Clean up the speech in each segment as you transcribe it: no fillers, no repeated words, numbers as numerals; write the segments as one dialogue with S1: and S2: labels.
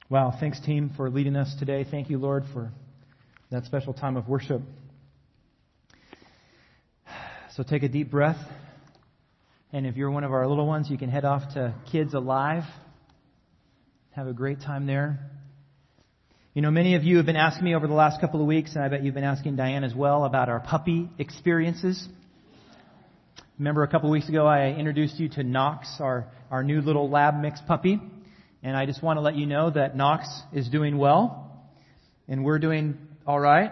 S1: Wow, thanks team for leading us today. Thank you, Lord, for that special time of worship. So take a deep breath. And if you're one of our little ones, you can head off to Kids Alive. Have a great time there. You know, many of you have been asking me over the last couple of weeks, and I bet you've been asking Diane as well, about our puppy experiences. Remember a couple of weeks ago I introduced you to Knox, our new little lab mix puppy. And I just want to let you know that Knox is doing well, and we're doing all right.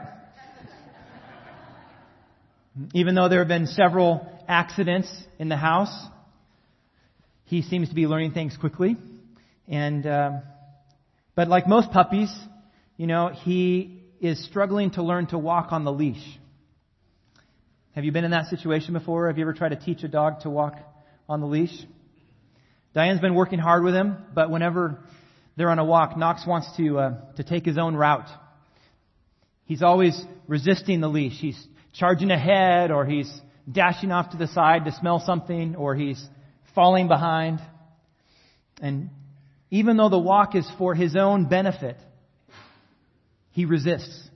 S1: Even though there have been several accidents in the house, he seems to be learning things quickly. And but like most puppies, you know, he is struggling to learn to walk on the leash. Have you been in that situation before? Have you ever tried to teach a dog to walk on the leash? Diane's been working hard with him, but whenever they're on a walk, Knox wants to take his own route. He's always resisting the leash. He's charging ahead, or he's dashing off to the side to smell something, or he's falling behind. And even though the walk is for his own benefit, he resists.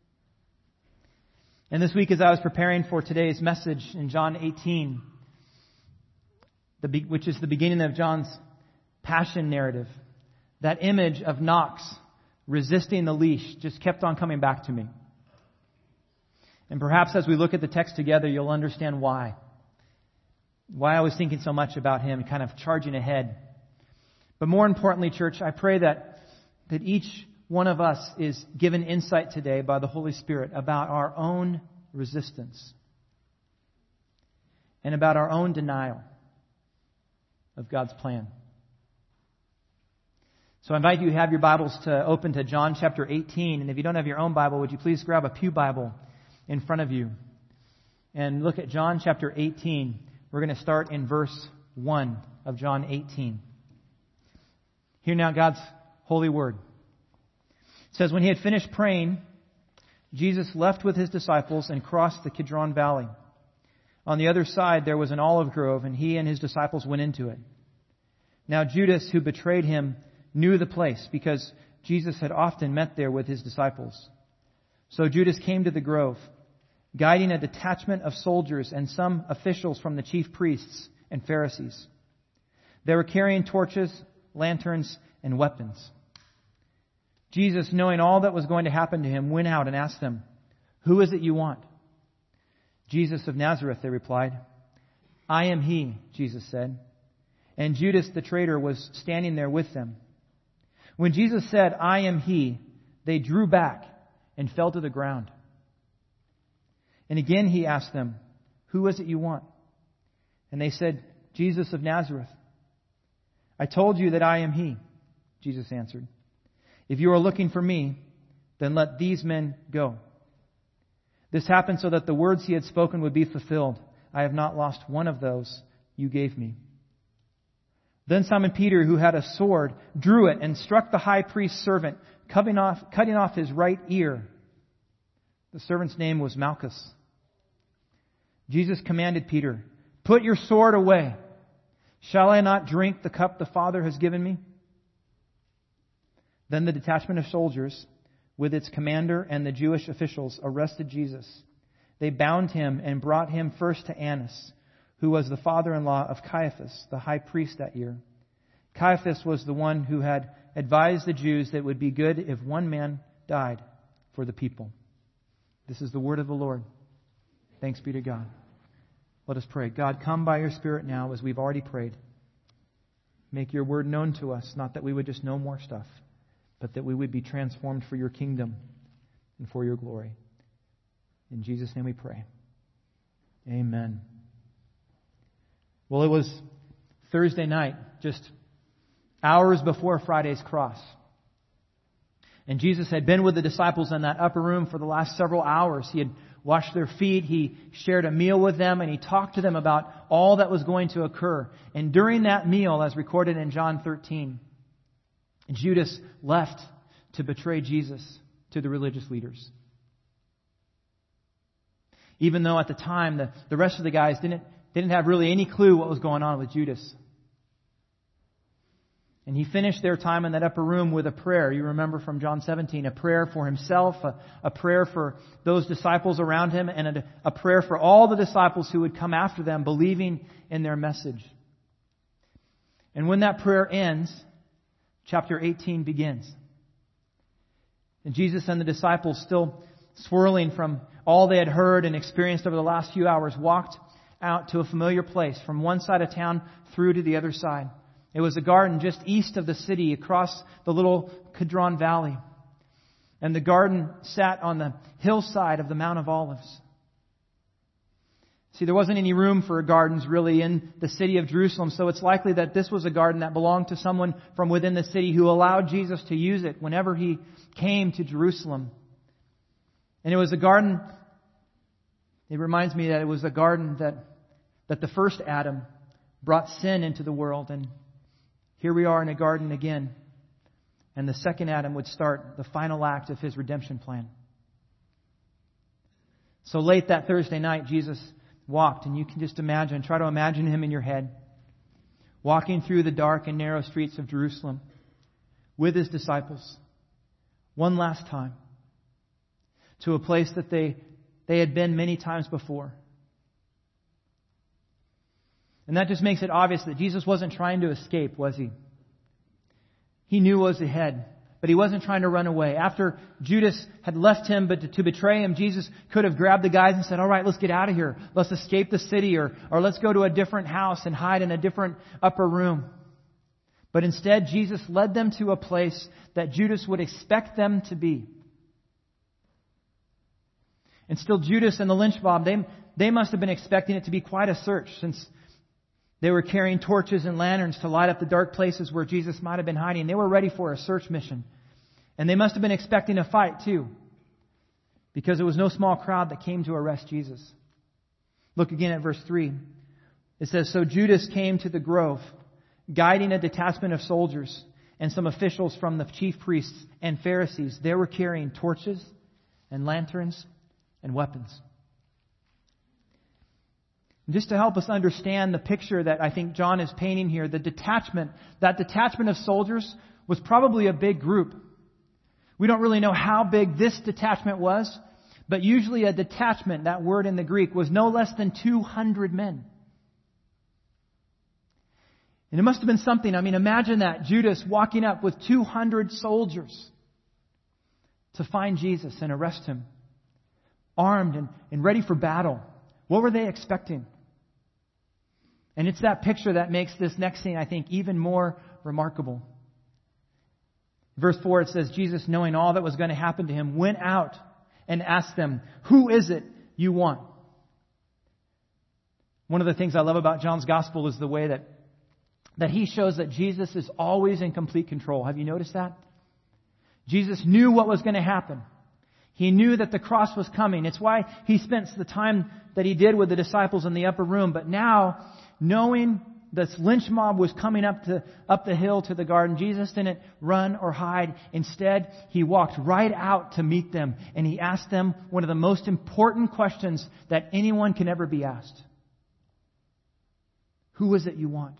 S1: And this week, as I was preparing for today's message in John 18, which is the beginning of John's passion narrative, that image of Knox resisting the leash just kept on coming back to me. And perhaps as we look at the text together, you'll understand why. Why I was thinking so much about him kind of charging ahead. But more importantly, church, I pray that each one of us is given insight today by the Holy Spirit about our own resistance and about our own denial of God's plan. So I invite you to have your Bibles to open to John chapter 18. And if you don't have your own Bible, would you please grab a pew Bible in front of you and look at John chapter 18. We're going to start in verse 1 of John 18. Hear now God's holy word. It says, when he had finished praying, Jesus left with his disciples and crossed the Kidron Valley. On the other side there was an olive grove, and he and his disciples went into it. Now Judas, who betrayed him, knew the place, because Jesus had often met there with his disciples. So Judas came to the grove, guiding a detachment of soldiers and some officials from the chief priests and Pharisees. They were carrying torches, lanterns, and weapons. Jesus, knowing all that was going to happen to him, went out and asked them, "Who is it you want?" "Jesus of Nazareth," they replied. "I am he," Jesus said. And Judas the traitor was standing there with them. When Jesus said, "I am he," they drew back and fell to the ground. And again he asked them, "Who is it you want?" And they said, "Jesus of Nazareth." "I told you that I am he," Jesus answered. "If you are looking for me, then let these men go." This happened so that the words he had spoken would be fulfilled. "I have not lost one of those you gave me." Then Simon Peter, who had a sword, drew it and struck the high priest's servant, cutting off his right ear. The servant's name was Malchus. Jesus commanded Peter, "Put your sword away. Shall I not drink the cup the Father has given me?" Then the detachment of soldiers, with its commander and the Jewish officials, arrested Jesus. They bound him and brought him first to Annas, who was the father-in-law of Caiaphas, the high priest that year. Caiaphas was the one who had advised the Jews that it would be good if one man died for the people. This is the word of the Lord. Thanks be to God. Let us pray. God, come by your Spirit now as we've already prayed. Make your word known to us, not that we would just know more stuff, but that we would be transformed for your kingdom and for your glory. In Jesus' name we pray. Amen. Well, it was Thursday night, just hours before Friday's cross. And Jesus had been with the disciples in that upper room for the last several hours. He had washed their feet, he shared a meal with them, and he talked to them about all that was going to occur. And during that meal, as recorded in John 13, Judas left to betray Jesus to the religious leaders. Even though at the time the rest of the guys didn't have really any clue what was going on with Judas. And He finished their time in that upper room with a prayer. You remember from John 17, a prayer for Himself, a prayer for those disciples around Him, and a prayer for all the disciples who would come after them, believing in their message. And when that prayer ends, chapter 18 begins. And Jesus and the disciples, still swirling from all they had heard and experienced over the last few hours, walked out to a familiar place from one side of town through to the other side. It was a garden just east of the city, across the little Kidron Valley. And the garden sat on the hillside of the Mount of Olives. See, there wasn't any room for gardens really in the city of Jerusalem, so it's likely that this was a garden that belonged to someone from within the city who allowed Jesus to use it whenever He came to Jerusalem. And it was a garden, it reminds me that it was a garden that the first Adam brought sin into the world, and here we are in a garden again. And the second Adam would start the final act of His redemption plan. So late that Thursday night, Jesus walked, and you can just try to imagine Him in your head, walking through the dark and narrow streets of Jerusalem with His disciples one last time to a place that they had been many times before. And that just makes it obvious that Jesus wasn't trying to escape, was He? He knew what was ahead, but He wasn't trying to run away. After Judas had left Him but to betray Him, Jesus could have grabbed the guys and said, all right, let's get out of here. Let's escape the city, or let's go to a different house and hide in a different upper room. But instead, Jesus led them to a place that Judas would expect them to be. And still, Judas and the lynch mob, they must have been expecting it to be quite a search, since they were carrying torches and lanterns to light up the dark places where Jesus might have been hiding. They were ready for a search mission. And they must have been expecting a fight too, because it was no small crowd that came to arrest Jesus. Look again at verse 3. It says, so Judas came to the grove, guiding a detachment of soldiers and some officials from the chief priests and Pharisees. They were carrying torches and lanterns and weapons. Just to help us understand the picture that I think John is painting here, that detachment of soldiers was probably a big group. We don't really know how big this detachment was, but usually a detachment, that word in the Greek, was no less than 200 men. And it must have been something. I mean, imagine that, Judas walking up with 200 soldiers to find Jesus and arrest Him, armed and ready for battle. What were they expecting? And it's that picture that makes this next scene, I think, even more remarkable. Verse 4, it says, Jesus, knowing all that was going to happen to Him, went out and asked them, who is it you want? One of the things I love about John's Gospel is the way that he shows that Jesus is always in complete control. Have you noticed that? Jesus knew what was going to happen. He knew that the cross was coming. It's why He spent the time that He did with the disciples in the upper room. But now, knowing this lynch mob was coming up the hill to the garden, Jesus didn't run or hide. Instead, He walked right out to meet them, and He asked them one of the most important questions that anyone can ever be asked. Who is it you want?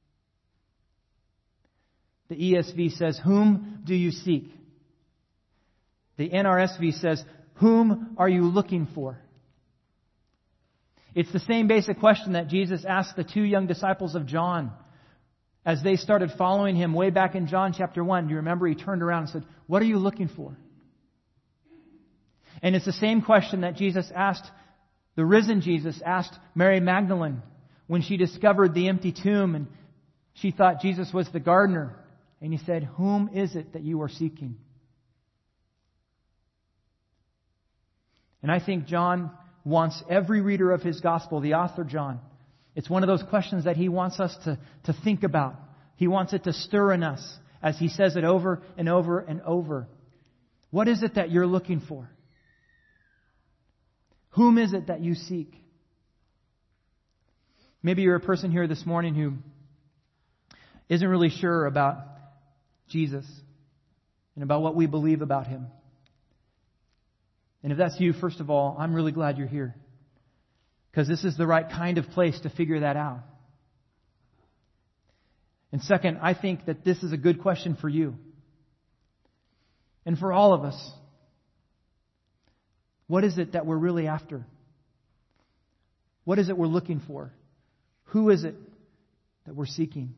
S1: The ESV says, whom do you seek? The NRSV says, whom are you looking for? It's the same basic question that Jesus asked the two young disciples of John as they started following Him way back in John chapter 1. Do you remember? He turned around and said, what are you looking for? And it's the same question that the risen Jesus asked Mary Magdalene when she discovered the empty tomb and she thought Jesus was the gardener. And He said, whom is it that you are seeking? And I think John wants every reader of his gospel, the author John, it's one of those questions that he wants us to think about. He wants it to stir in us as he says it over and over and over. What is it that you're looking for? Whom is it that you seek? Maybe you're a person here this morning who isn't really sure about Jesus and about what we believe about Him. And if that's you, first of all, I'm really glad you're here, because this is the right kind of place to figure that out. And second, I think that this is a good question for you and for all of us. What is it that we're really after? What is it we're looking for? Who is it that we're seeking?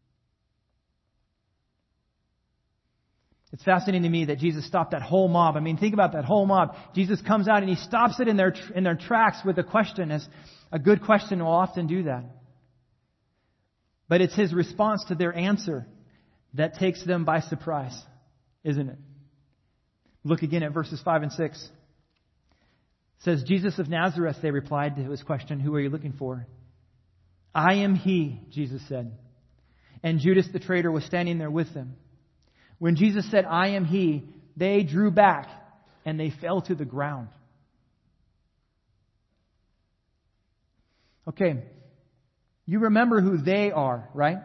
S1: It's fascinating to me that Jesus stopped that whole mob. I mean, think about that whole mob. Jesus comes out and He stops it in their tracks with a question. As a good question will often do that. But it's His response to their answer that takes them by surprise, isn't it? Look again at verses 5 and 6. It says, Jesus of Nazareth, they replied to His question, who are you looking for? I am He, Jesus said. And Judas the traitor was standing there with them. When Jesus said, I am He, they drew back and they fell to the ground. Okay, you remember who they are, right?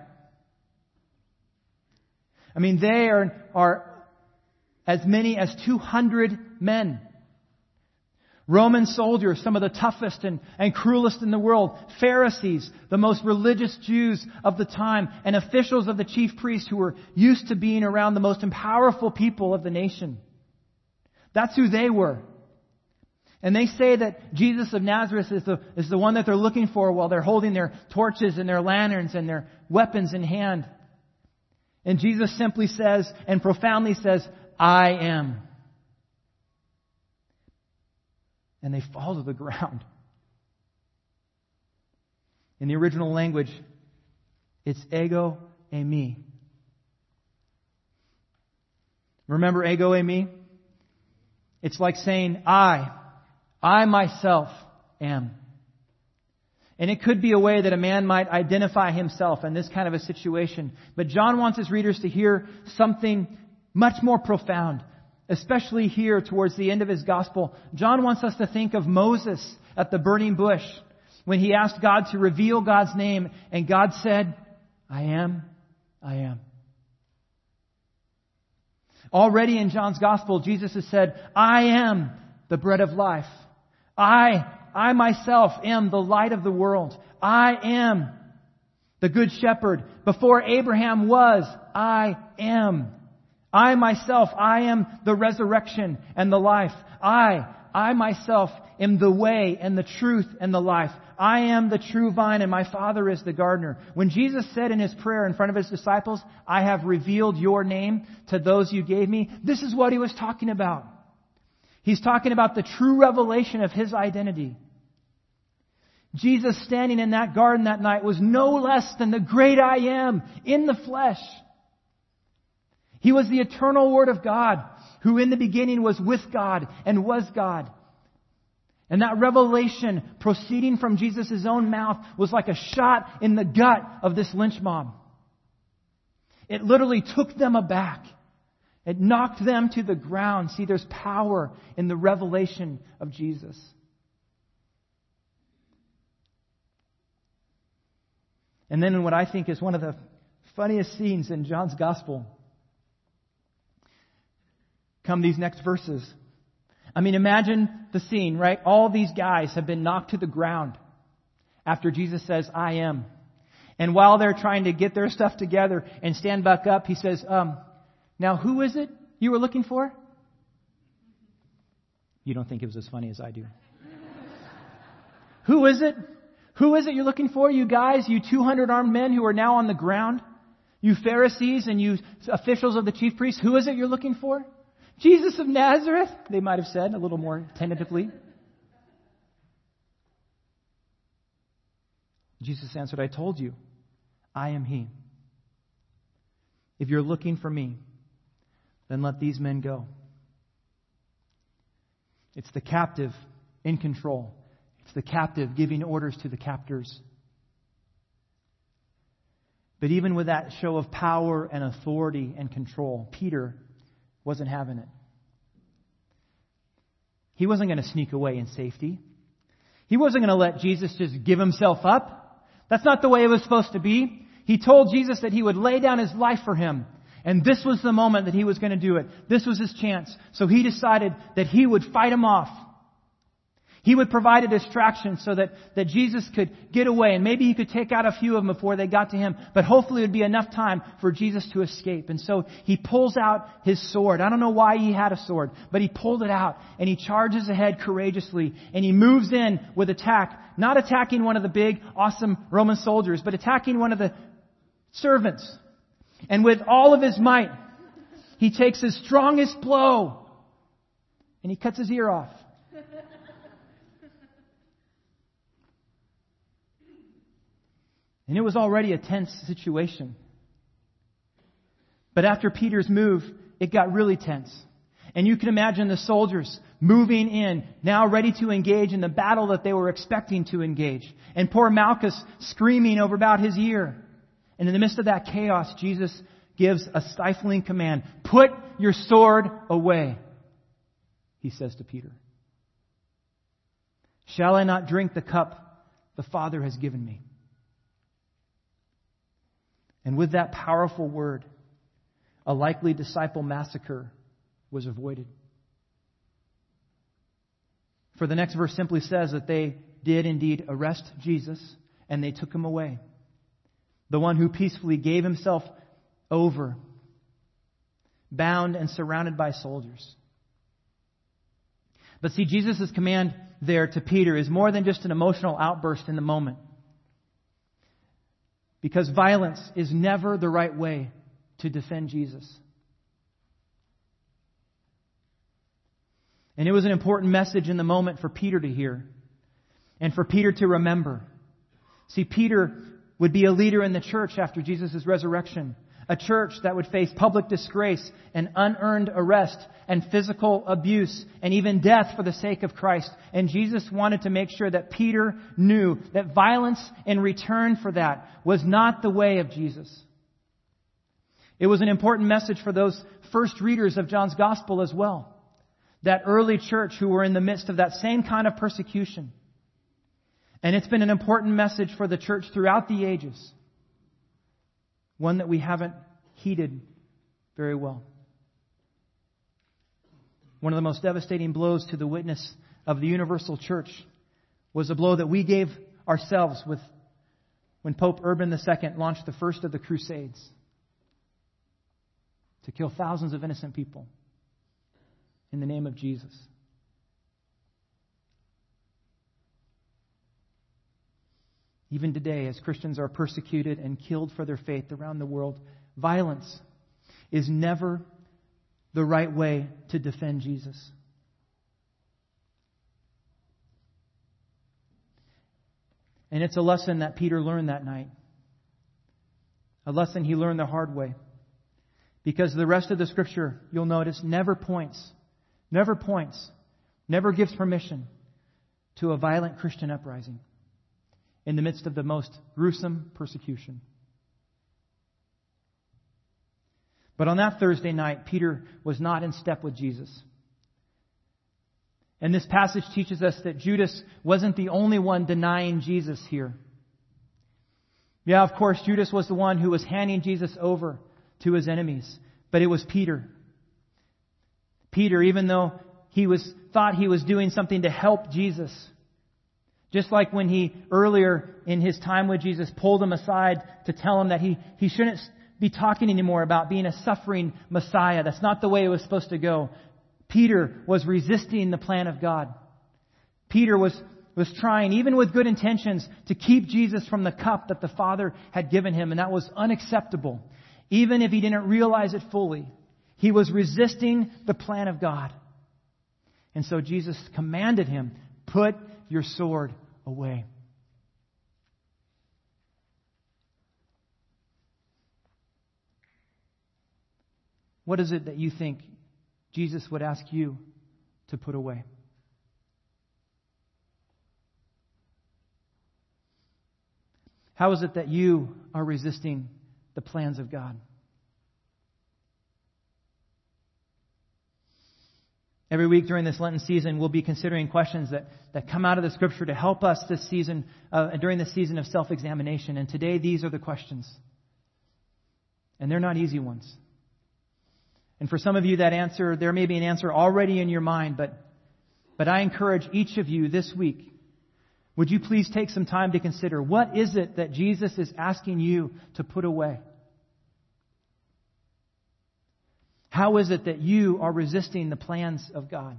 S1: I mean, they are as many as 200 men. Roman soldiers, some of the toughest and cruelest in the world. Pharisees, the most religious Jews of the time. And officials of the chief priests who were used to being around the most powerful people of the nation. That's who they were. And they say that Jesus of Nazareth is the one that they're looking for while they're holding their torches and their lanterns and their weapons in hand. And Jesus simply says and profoundly says, I am. And they fall to the ground. In the original language, it's ego eimi. Remember ego eimi? It's like saying, I myself am. And it could be a way that a man might identify himself in this kind of a situation. But John wants his readers to hear something much more profound. Especially here towards the end of his gospel. John wants us to think of Moses at the burning bush when he asked God to reveal God's name and God said, I am, I am. Already in John's gospel, Jesus has said, I am the bread of life. I myself am the light of the world. I am the good shepherd. Before Abraham was, I am. I myself, I am the resurrection and the life. I myself am the way and the truth and the life. I am the true vine and my Father is the gardener. When Jesus said in His prayer in front of His disciples, I have revealed your name to those you gave me, this is what He was talking about. He's talking about the true revelation of His identity. Jesus standing in that garden that night was no less than the great I am in the flesh. He was the eternal Word of God, who in the beginning was with God and was God. And that revelation proceeding from Jesus' own mouth was like a shot in the gut of this lynch mob. It literally took them aback. It knocked them to the ground. See, there's power in the revelation of Jesus. And then in what I think is one of the funniest scenes in John's Gospel, come these next verses. I mean, imagine the scene, right? All these guys have been knocked to the ground after Jesus says, I am. And while they're trying to get their stuff together and stand back up, He says, now who is it you were looking for? You don't think it was as funny as I do. Who is it? Who is it you're looking for, you guys, you 200 armed men who are now on the ground? You Pharisees and you officials of the chief priests, who is it you're looking for? Jesus of Nazareth, they might have said a little more tentatively. Jesus answered, I told you, I am He. If you're looking for me, then let these men go. It's the captive in control. It's the captive giving orders to the captors. But even with that show of power and authority and control, Peter wasn't having it. He wasn't going to sneak away in safety. He wasn't going to let Jesus just give Himself up. That's not the way it was supposed to be. He told Jesus that He would lay down His life for him. And this was the moment that He was going to do it. This was His chance. So He decided that He would fight Him off. He would provide a distraction so that Jesus could get away, and maybe he could take out a few of them before they got to him, but hopefully it would be enough time for Jesus to escape. And so he pulls out his sword. I don't know why he had a sword, but he pulled it out, and he charges ahead courageously, and he moves in with attack, not attacking one of the big, awesome Roman soldiers, but attacking one of the servants. And with all of his might, he takes his strongest blow, and he cuts his ear off. And it was already a tense situation. But after Peter's move, it got really tense. And you can imagine the soldiers moving in, now ready to engage in the battle that they were expecting to engage. And poor Malchus screaming over about his ear. And in the midst of that chaos, Jesus gives a stifling command. Put your sword away, he says to Peter. Shall I not drink the cup the Father has given me? And with that powerful word, a likely disciple massacre was avoided. For the next verse simply says that they did indeed arrest Jesus, and they took him away. The one who peacefully gave himself over, bound and surrounded by soldiers. But see, Jesus' command there to Peter is more than just an emotional outburst in the moment. Because violence is never the right way to defend Jesus. And it was an important message in the moment for Peter to hear. And for Peter to remember. See, Peter would be a leader in the church after Jesus' resurrection. A church that would face public disgrace and unearned arrest and physical abuse and even death for the sake of Christ. And Jesus wanted to make sure that Peter knew that violence in return for that was not the way of Jesus. It was an important message for those first readers of John's Gospel as well. That early church who were in the midst of that same kind of persecution. And it's been an important message for the church throughout the ages. One that we haven't heeded very well. One of the most devastating blows to the witness of the universal church was a blow that we gave ourselves with when Pope Urban II launched the first of the Crusades to kill thousands of innocent people in the name of Jesus. Even today, as Christians are persecuted and killed for their faith around the world, violence is never the right way to defend Jesus. And it's a lesson that Peter learned that night. A lesson he learned the hard way. Because the rest of the Scripture, you'll notice, never gives permission to a violent Christian uprising in the midst of the most gruesome persecution. But on that Thursday night, Peter was not in step with Jesus. And this passage teaches us that Judas wasn't the only one denying Jesus here. Yeah, of course, Judas was the one who was handing Jesus over to his enemies. But it was Peter. Peter, even though thought he was doing something to help Jesus, just like when he earlier in his time with Jesus pulled him aside to tell him that he shouldn't be talking anymore about being a suffering Messiah. That's not the way it was supposed to go. Peter was resisting the plan of God. Peter was trying, even with good intentions, to keep Jesus from the cup that the Father had given him, and that was unacceptable. Even if he didn't realize it fully, he was resisting the plan of God. And so Jesus commanded him, put your sword away. What is it that you think Jesus would ask you to put away? How is it that you are resisting the plans of God? Every week during this Lenten season, we'll be considering questions that come out of the Scripture to help us this season, during this season of self-examination. And today, these are the questions. And they're not easy ones. And for some of you, that answer, there may be an answer already in your mind, but But I encourage each of you this week, would you please take some time to consider, what is it that Jesus is asking you to put away? How is it that you are resisting the plans of God?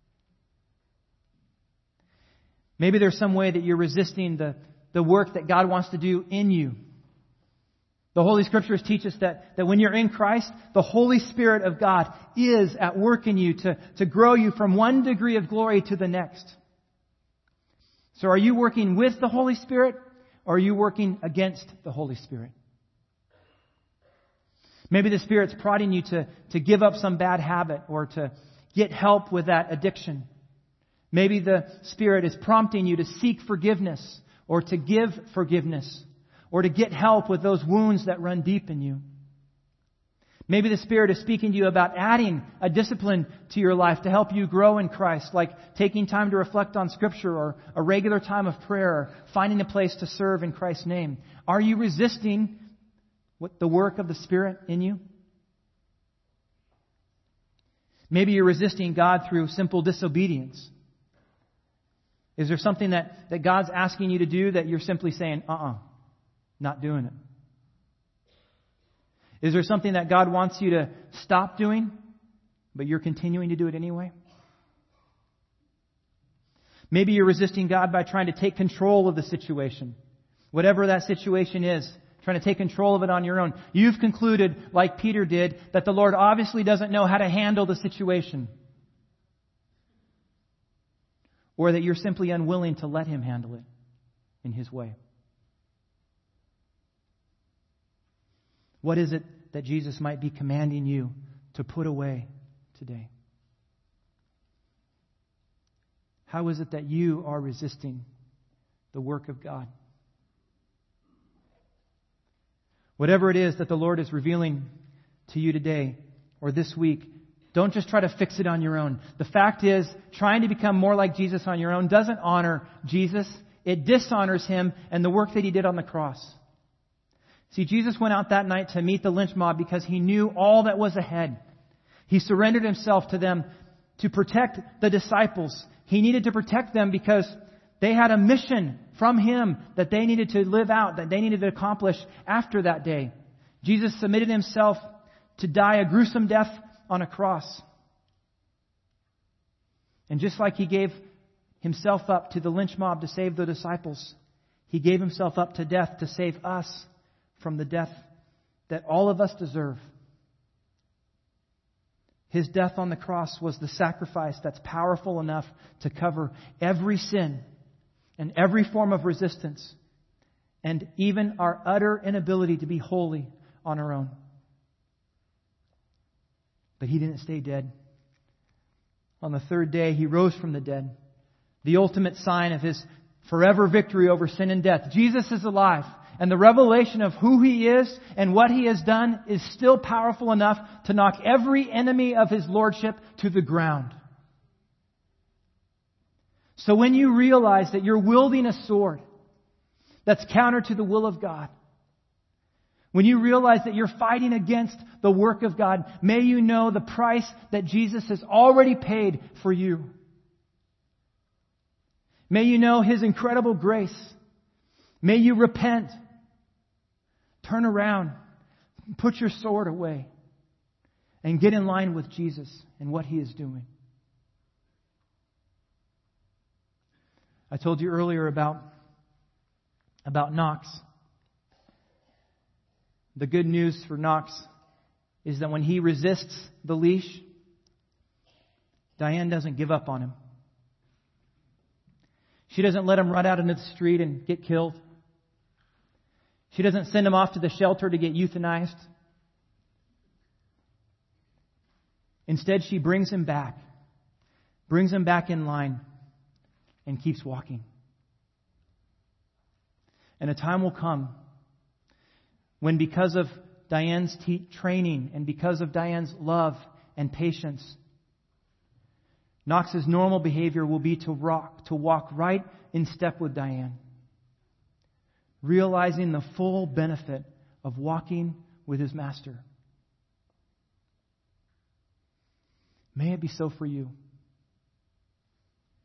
S1: Maybe there's some way that you're resisting the work that God wants to do in you. The Holy Scriptures teach us that when you're in Christ, the Holy Spirit of God is at work in you to grow you from one degree of glory to the next. So are you working with the Holy Spirit, or are you working against the Holy Spirit? Maybe the Spirit's prodding you to give up some bad habit or to get help with that addiction. Maybe the Spirit is prompting you to seek forgiveness or to give forgiveness or to get help with those wounds that run deep in you. Maybe the Spirit is speaking to you about adding a discipline to your life to help you grow in Christ, like taking time to reflect on Scripture or a regular time of prayer, or finding a place to serve in Christ's name. Are you resisting the work of the Spirit in you? Maybe you're resisting God through simple disobedience. Is there something that God's asking you to do that you're simply saying, not doing it? Is there something that God wants you to stop doing, but you're continuing to do it anyway? Maybe you're resisting God by trying to take control of the situation. Whatever that situation is, trying to take control of it on your own. You've concluded, like Peter did, that the Lord obviously doesn't know how to handle the situation. Or that you're simply unwilling to let Him handle it in His way. What is it that Jesus might be commanding you to put away today? How is it that you are resisting the work of God? Whatever it is that the Lord is revealing to you today or this week, don't just try to fix it on your own. The fact is, trying to become more like Jesus on your own doesn't honor Jesus. It dishonors Him and the work that He did on the cross. See, Jesus went out that night to meet the lynch mob because He knew all that was ahead. He surrendered Himself to them to protect the disciples. He needed to protect them because they had a mission from Him that they needed to live out, that they needed to accomplish after that day. Jesus submitted Himself to die a gruesome death on a cross. And just like He gave Himself up to the lynch mob to save the disciples, He gave Himself up to death to save us from the death that all of us deserve. His death on the cross was the sacrifice that's powerful enough to cover every sin and every form of resistance and even our utter inability to be holy on our own. But He didn't stay dead. On the third day, He rose from the dead, the ultimate sign of His forever victory over sin and death. Jesus is alive. And the revelation of who He is and what He has done is still powerful enough to knock every enemy of His lordship to the ground. So when you realize that you're wielding a sword that's counter to the will of God, when you realize that you're fighting against the work of God, may you know the price that Jesus has already paid for you. May you know His incredible grace. May you repent. Turn around, put your sword away, and get in line with Jesus and what He is doing. I told you earlier about Knox. The good news for Knox is that when he resists the leash, Diane doesn't give up on him. She doesn't let him run out into the street and get killed. She doesn't send him off to the shelter to get euthanized. Instead, she brings him back in line, and keeps walking. And a time will come when, because of Diane's training and because of Diane's love and patience, Knox's normal behavior will be to walk right in step with Diane, realizing the full benefit of walking with his master. May it be so for you.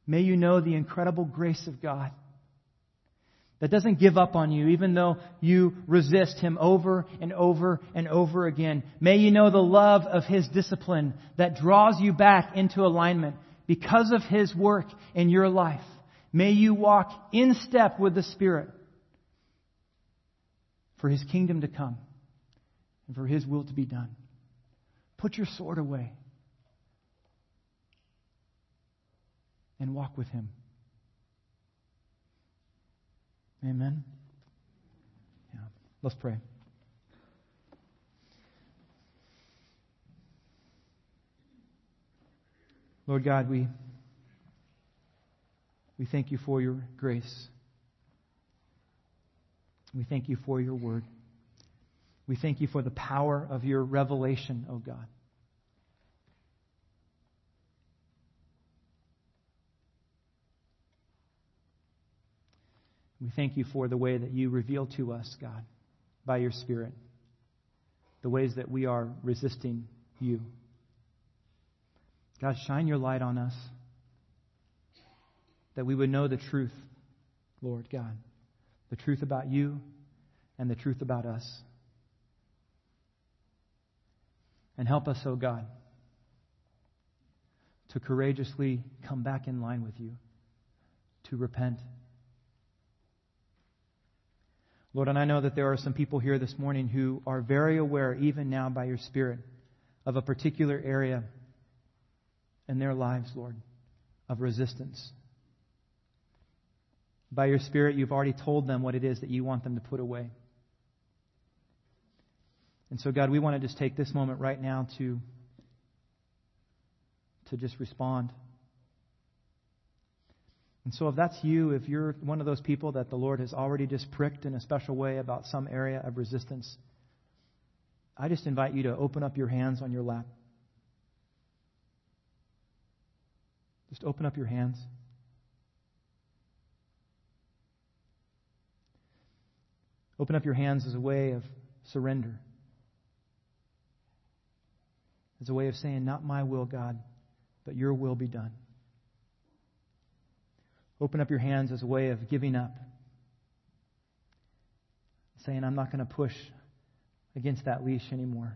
S1: May you know the incredible grace of God that doesn't give up on you, even though you resist Him over and over and over again. May you know the love of His discipline that draws you back into alignment because of His work in your life. May you walk in step with the Spirit for His kingdom to come and for His will to be done. Put your sword away and walk with Him. Amen. Yeah. Let's pray. Lord God, we thank you for your grace. We thank you for your word. We thank you for the power of your revelation, O God. We thank you for the way that you reveal to us, God, by your Spirit, the ways that we are resisting you. God, shine your light on us, that we would know the truth, Lord God, the truth about you and the truth about us. And help us, oh God, to courageously come back in line with you, to repent. Lord, and I know that there are some people here this morning who are very aware, even now by your Spirit, of a particular area in their lives, Lord, of resistance. By your Spirit, you've already told them what it is that you want them to put away. And so, God, we want to just take this moment right now to just respond. And so if that's you, if you're one of those people that the Lord has already just pricked in a special way about some area of resistance, I just invite you to open up your hands on your lap. Just open up your hands. Open up your hands as a way of surrender. As a way of saying, not my will, God, but your will be done. Open up your hands as a way of giving up. Saying, I'm not going to push against that leash anymore.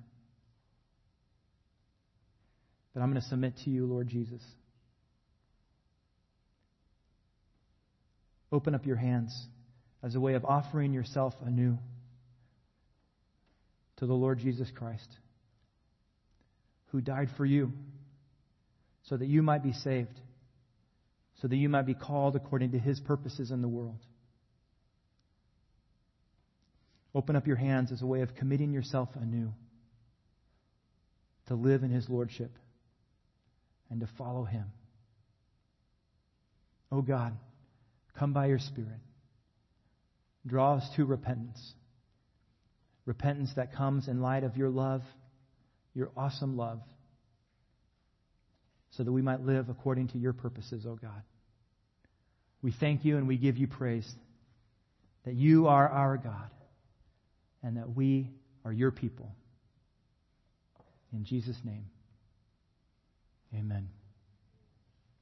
S1: But I'm going to submit to you, Lord Jesus. Open up your hands as a way of offering yourself anew to the Lord Jesus Christ, who died for you so that you might be saved, so that you might be called according to His purposes in the world. Open up your hands as a way of committing yourself anew to live in His lordship and to follow Him. Oh God, come by your Spirit. Draw us to repentance. Repentance that comes in light of your love, your awesome love, so that we might live according to your purposes, oh God. We thank you and we give you praise that you are our God and that we are your people. In Jesus' name, amen.